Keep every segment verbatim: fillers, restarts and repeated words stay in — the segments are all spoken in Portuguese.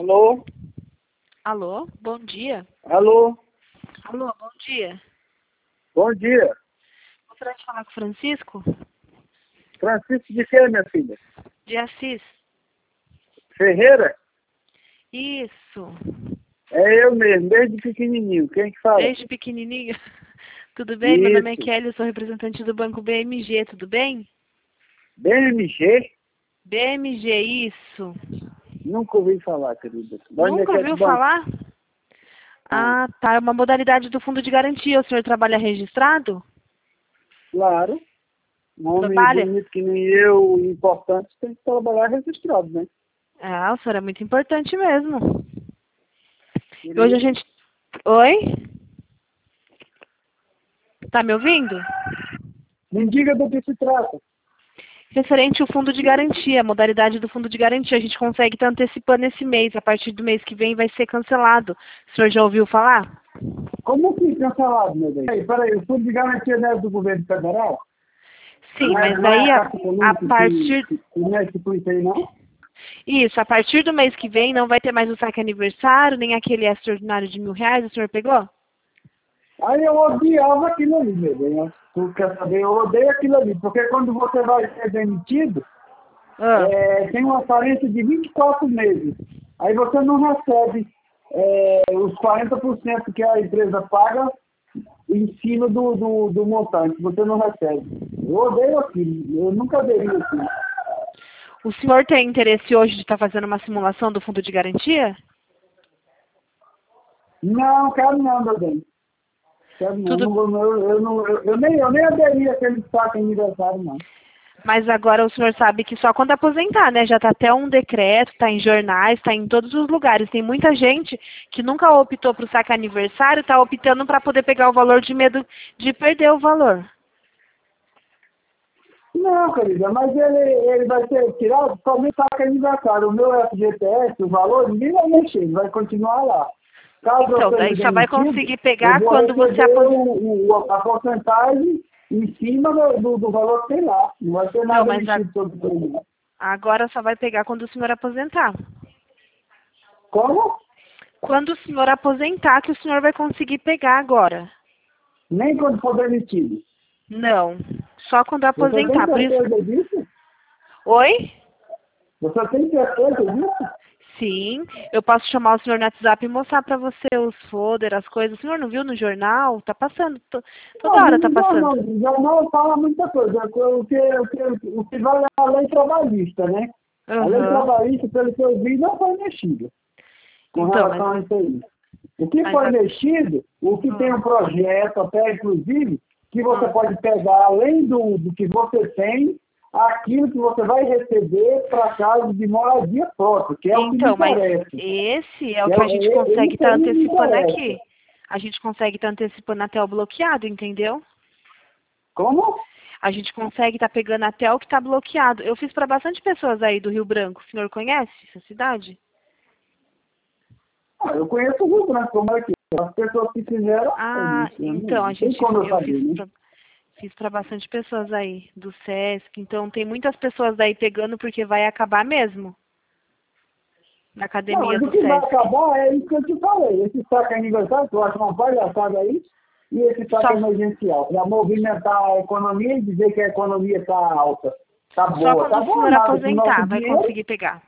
Alô? Alô, bom dia. Alô? Alô, bom dia. Bom dia. Gostaria de falar com o Francisco? Francisco de quê, minha filha? De Assis. Ferreira? Isso. É eu mesmo, desde pequenininho. Quem que fala? Desde pequenininho. Tudo bem? Meu nome é Isso. Kelly, eu sou representante do Banco B M G, tudo bem? B M G? B M G, isso. Nunca ouvi falar, querida. De onde é Nunca que é ouviu esse banco? falar? Ah, tá. É uma modalidade do fundo de garantia. O senhor trabalha registrado? Claro. Um homem Trabalha? bonito que nem eu, importante, tem que trabalhar registrado, né? Ah, o senhor é muito importante mesmo. E hoje a Querido, gente... Oi? Tá me ouvindo? me diga do que se trata. Referente ao fundo de garantia, a modalidade do fundo de garantia, a gente consegue estar antecipando esse mês, a partir do mês que vem vai ser cancelado. O senhor já ouviu falar? Como que cancelado, meu bem? Peraí, peraí, o fundo de garantia não é do governo federal? Sim, Não é, mas não é daí a a, Caixa a Econômica que, partir... que, que mexe com isso aí, não? Isso, a partir do mês que vem não vai ter mais o saque aniversário, nem aquele extraordinário de mil reais, o senhor pegou? Aí eu odiava aquilo ali, meu bem. Né? Tu quer saber? Eu odeio aquilo ali, porque quando você vai ser demitido, Ah, é, tem uma carência de vinte e quatro meses. Aí você não recebe é, os quarenta por cento que a empresa paga em cima do, do, do montante. Você não recebe. Eu odeio aquilo. Eu nunca aderi aquilo. o senhor tem interesse hoje de estar fazendo uma simulação do fundo de garantia? Não, quero não, meu bem. Quero não. Tudo, Não vou- Eu, eu, não, eu, eu nem, eu nem aderi àquele saco aniversário, não. mas agora o senhor sabe que só quando aposentar, né? Já está até um decreto, está em jornais, está em todos os lugares. Tem muita gente que nunca optou para o saque aniversário, está optando para poder pegar o valor de medo de perder o valor. Não, querida, mas ele, ele vai ser tirado somente saque aniversário. O meu F G T S, o valor, ninguém vai mexer, ele vai continuar lá. Caso eu Então, seja daí só vai demitido, conseguir eu pegar vou quando você receber aposentar. o, o, a porcentagem em cima do, do, do valor que tem lá. Não vai ter Não, nada mas a- mexido sobre ele. agora só vai pegar quando o senhor aposentar. Como? Quando o senhor aposentar, que o senhor vai conseguir pegar agora. Nem quando for demitido. Não, só quando Você tem aposentar. Por isso. certeza disso? Oi? Você tem certeza disso? Sim, eu posso chamar o senhor no WhatsApp e mostrar para você os folders, as coisas. O senhor não viu no jornal? Tá passando, to- toda hora tá Não, já passando. não, já não fala muita coisa. O que, o que, o que vale é a lei trabalhista, né? A lei Aham. trabalhista, pelo que eu vi, não foi mexida com Então, mas, relação a isso aí. O que mas foi a- mexido, o que tem ah, um projeto, até inclusive, que você ah. pode pegar, além do, do que você tem, aquilo que você vai receber para casa de moradia própria, que é o que me Então, mas interessa. esse é o É, que a gente é, consegue isso estar aí me antecipando interessa. aqui. A gente consegue estar antecipando até o bloqueado, entendeu? Como? A gente consegue estar pegando até o que está bloqueado. Eu fiz para bastante pessoas aí do Rio Branco. O senhor conhece essa cidade? Ah, eu conheço o Rio Branco, como é que é. As pessoas que fizeram, eu Ah, disse, eu não, então, a não tem gente, como eu eu fiz saber, né? pra, fiz para bastante pessoas aí do Sesc. Então, tem muitas pessoas daí pegando porque vai acabar mesmo na Não, academia mas o do que vai Sesc. acabar é isso que eu te falei. Esse saque aniversário, que eu acho uma palhaçada aí, e esse saque Só, emergencial, para movimentar a economia e dizer que a economia está alta. Tá só boa. quando Tá o boa senhor nada com o nosso aposentar vai dinheiro. conseguir pegar.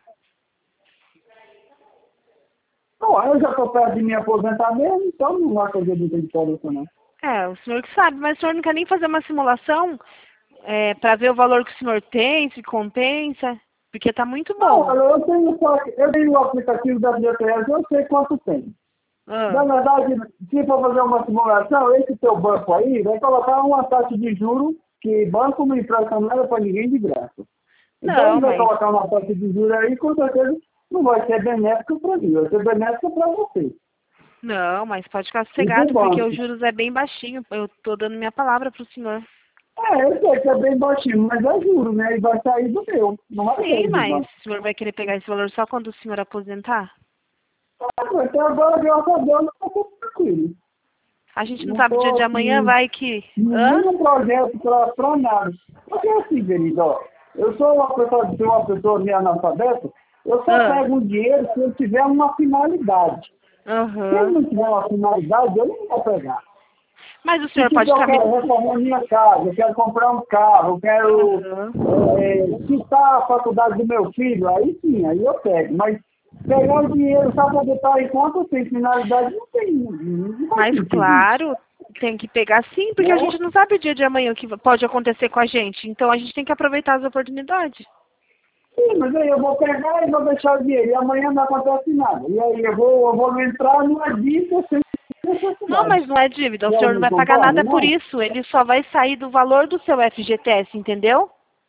Não, eu já estou perto de me aposentar mesmo, então não vai fazer muita diferença, não. É, o senhor que sabe, mas o senhor não quer nem fazer uma simulação é, para ver o valor que o senhor tem, se compensa, porque tá muito Não, bom. olha, eu tenho, só, eu tenho o aplicativo da G P S, eu sei quanto tem. Na Ah, verdade, se for fazer uma simulação, esse teu banco aí vai colocar uma taxa de juros que banco não empresta nada para ninguém de graça. Então ele não, vai mas colocar uma taxa de juros aí, com certeza não vai ser benéfica para mim, vai ser benéfica para você. não, mas pode ficar E para o sossegado, porque os banco. juros é bem baixinho. Eu tô dando minha palavra pro senhor. É, eu sei que é bem baixinho, mas é juros, né? E vai sair do meu, não vai Sim, sair do mas banco. o senhor vai querer pegar esse valor só quando o senhor aposentar? Até agora, graças a Deus, eu estou tranquilo. A gente não Não sabe o dia estou de amanhã, assim, vai que... Hã? nenhum projeto para nada. Porque é assim, querido, ó, eu sou uma pessoa, sou uma pessoa meio analfabeta, Eu só Ah. pego o dinheiro se eu tiver uma finalidade. Se ele Aham. não tiver uma finalidade, eu não vou pegar. Mas o Se senhor pode quiser, eu estar me... quero reformar minha casa, eu quero comprar um carro, eu quero Aham. é, quitar a faculdade do meu filho, aí sim, aí eu pego. Mas pegar o dinheiro só para botar em conta sem finalidade, não tem. Não faz Mas sentido. claro, tem que pegar sim, porque a É. gente não sabe o dia de amanhã o que pode acontecer com a gente. Então a gente tem que aproveitar as oportunidades. Sim, mas aí eu vou pegar e vou deixar o dinheiro, e amanhã não acontece nada. E aí eu vou, eu vou entrar numa dívida sem necessidade. Não, mas não é dívida. O Já senhor não me vai pagar concorda, nada por não? isso. Ele só vai sair do valor do seu F G T S, entendeu?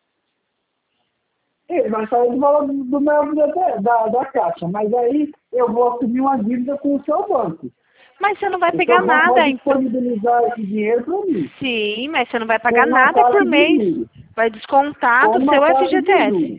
Ele vai sair do valor do do meu da, da, da caixa, mas aí eu vou assumir uma dívida com o seu banco. Mas você não vai O pegar seu banco nada, vai então. disponibilizar esse dinheiro para mim, Sim, mas você não vai com pagar uma nada taxa por de mês. juros. Vai descontar Com do uma seu taxa de F G T S. juros.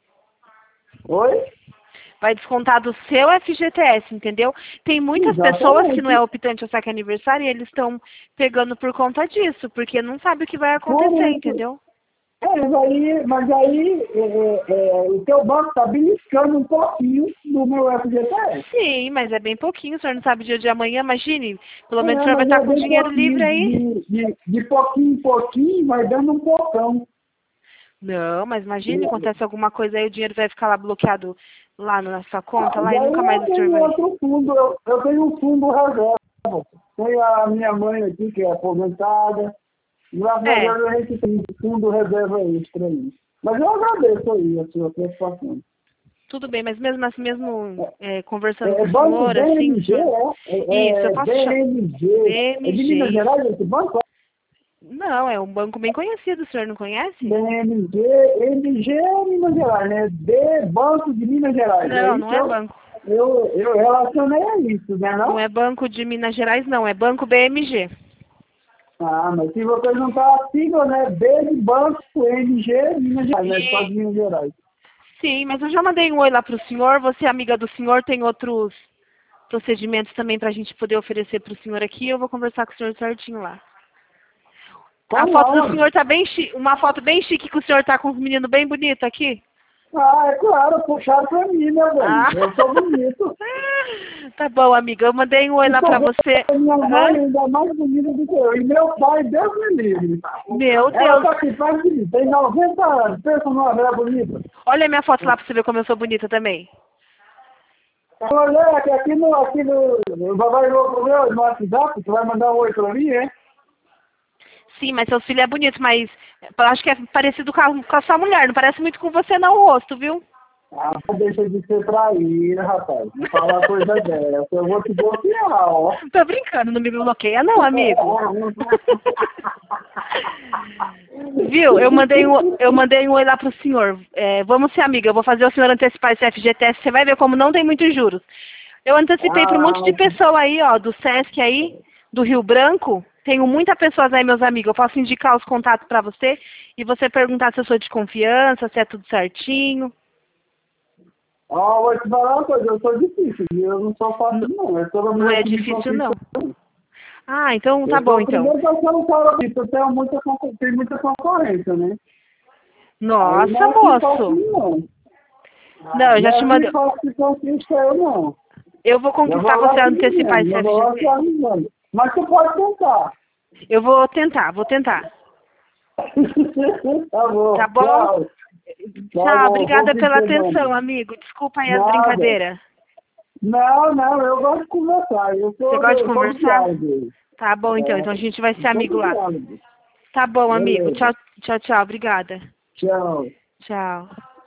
Oi? Vai descontar do seu F G T S, entendeu? Tem muitas pessoas que não é Exatamente. optante ao saque aniversário e eles estão pegando por conta disso, porque não sabe o que vai Por acontecer, isso. entendeu? É, mas aí, mas aí é, é, é, o teu banco está beliscando um pouquinho do meu F G T S. Sim, mas é bem pouquinho, o senhor não sabe o dia de amanhã, imagine. Pelo menos o É, senhor vai mas estar é com bem dinheiro pouquinho, livre aí. de, de, de pouquinho em pouquinho, vai dando um pocão. Não, mas imagine, acontece alguma coisa aí, o dinheiro vai ficar lá bloqueado lá na sua conta, lá E e aí nunca mais eu o senhor tenho vai. outro fundo, eu, eu tenho um fundo reserva. Tem a minha mãe aqui, que é aposentada. Graças a É, Deus a gente tem fundo reserva extra aí. Mas eu agradeço aí a sua preocupação. tudo bem, mas mesmo assim, mesmo é, É, conversando com é o banco senhor, assim, o B M G, senhor. é? É, Isso, eu é posso chamar. B M G. É de Minas B M G, Gerais isso. esse banco? Não, é um banco bem conhecido, o senhor não conhece? B M G, M G é Minas Gerais, né? B Banco de Minas Gerais. É Não, isso não que é eu, banco. eu, eu relacionei a isso, né Não não? é Banco de Minas Gerais, não. É Banco B M G. Ah, mas se você não tá a sigla, né? B de Banco, M G, Minas Gerais, né? Só de E, Minas Gerais. sim, mas eu já mandei um oi lá pro senhor. Você, amiga do senhor, tem outros procedimentos também pra gente poder oferecer pro senhor aqui. Eu vou conversar com o senhor certinho lá. A Como foto do aonde? senhor tá bem chique. Uma foto bem chique que o senhor tá com os meninos bem bonitos aqui. Ah, é claro, puxaram pra mim, né, velho? Ah. Eu sou bonito. Tá bom, amiga. Eu mandei um oi E lá pra tô você. vendo minha mãe Hã? ainda mais bonita do que eu. E meu pai, Deus me livre. Meu Ela Deus. tá aqui perto de mim, tem noventa anos. Pensa numa velha bonita. Olha a minha foto lá pra você ver como eu sou bonita também. Olha, aqui, aqui no, aqui no, no vai no meu no WhatsApp, tu vai mandar um oi pra mim, é? Sim, mas seu filho é bonito, mas eu acho que é parecido com a, com a sua mulher. Não parece muito com você não o rosto, viu? Ah, deixa de ser traíra, rapaz. Não falar coisa dessa. Eu vou te bloquear, ó. Tô brincando, não me bloqueia não, amigo. Viu? Eu mandei um, eu mandei um oi lá pro senhor. É, vamos ser amiga, eu vou fazer o senhor antecipar esse F G T S, você vai ver como não tem muitos juros. Eu antecipei para um monte de Ah, pessoa aí, ó, do Sesc aí, do Rio Branco. Tenho muitas pessoas aí, meus amigos. Eu posso indicar os contatos para você e você perguntar se eu sou de confiança, se é tudo certinho. ó, vou te falar uma coisa, eu sou difícil, viu? Eu não sou fácil, não. É toda Não mulher é que me difícil, conquista. não. Ah, então tá Eu bom, sou o então. primeiro que eu sou um cara bonito, eu tenho muita, concor- tem muita concorrência, né? Aí não Nossa, é assim fácil, moço. não. Não, eu Não já é te assim mandei. fácil que conquista eu, não. Eu vou Eu conquistar vou lá você a te antecipar dizendo, esse eu vou lá te F G T. avisando. Mas tu pode tentar. Eu vou tentar, vou tentar. Tá bom, Tá bom? tchau. Tá Tchau, bom, bom obrigada fim de pela semana. atenção, amigo. Desculpa aí as Nada. brincadeiras. Não, não, eu gosto de conversar. Eu Você sou, gosta de eu sou do conversar? diálogo. Tá bom, então. Então a É, gente vai ser eu sou amigo do lá. diálogo. Tá bom, amigo. Beleza. Tchau, tchau, tchau. Obrigada. Tchau. Tchau.